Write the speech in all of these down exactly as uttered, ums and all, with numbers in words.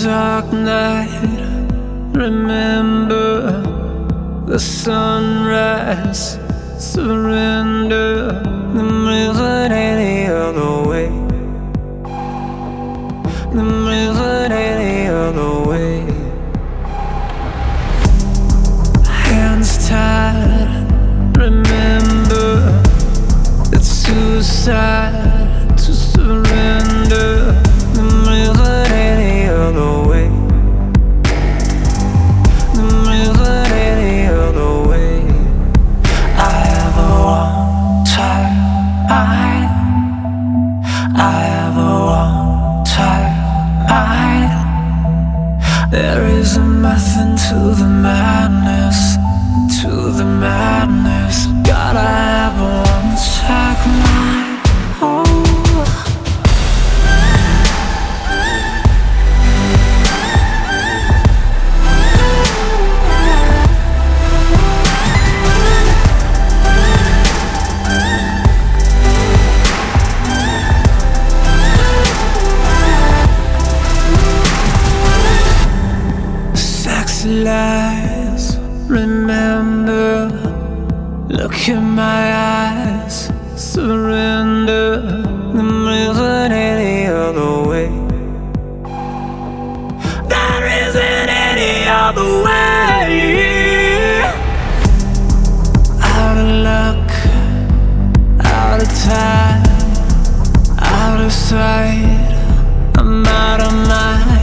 dark night, remember the sunrise. Surrender, the river any other way. The river any other way. Hands tied, remember it's suicide to surrender. The river any other way. The river any other way. I have a one time I I have a one time I There is a method to the madness, to the madness. Gotta have a one time mind. Oh. Lies, remember, look in my eyes, surrender, the river any other way. There isn't any other way. Out of luck, out of time, out of sight, I'm out of mind.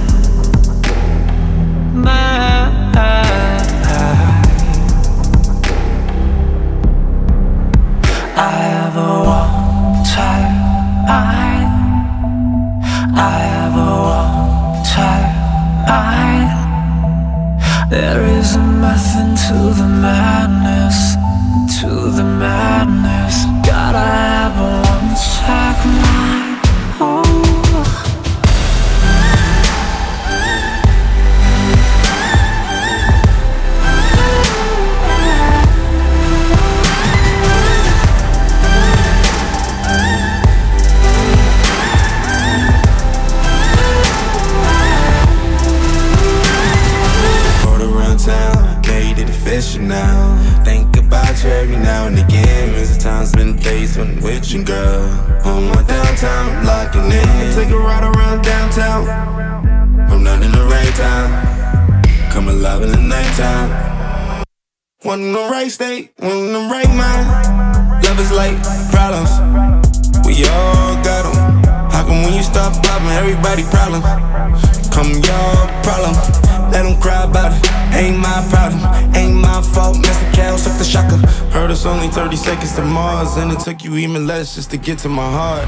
I have a one time I I have a one time I There is a method to the madness, to the madness. Gotta have a one time mind. Oh. Now, think about you every now and again. There's times, been days when I'm with you, girl. On my downtown, I'm locking in. Take a ride around downtown. I'm not in the right time. Come alive in the nighttime. One in the right state, one in the right mind. Love is like problems, we all got them. How come when you stop popping, everybody problems? Come your problem, let them cry about it. Ain't my problem, ain't my fault. Mister Cal suck the shocker. Heard it's only thirty seconds to Mars, and it took you even less just to get to my heart.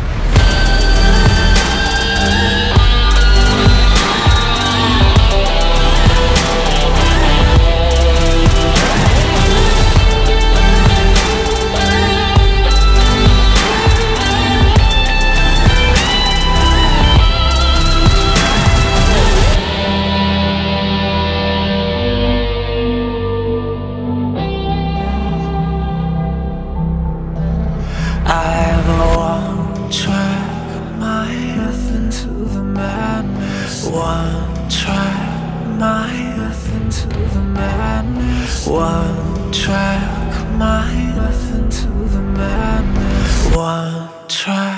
One track, my nothing to the madness. One track, my nothing to the madness. One track.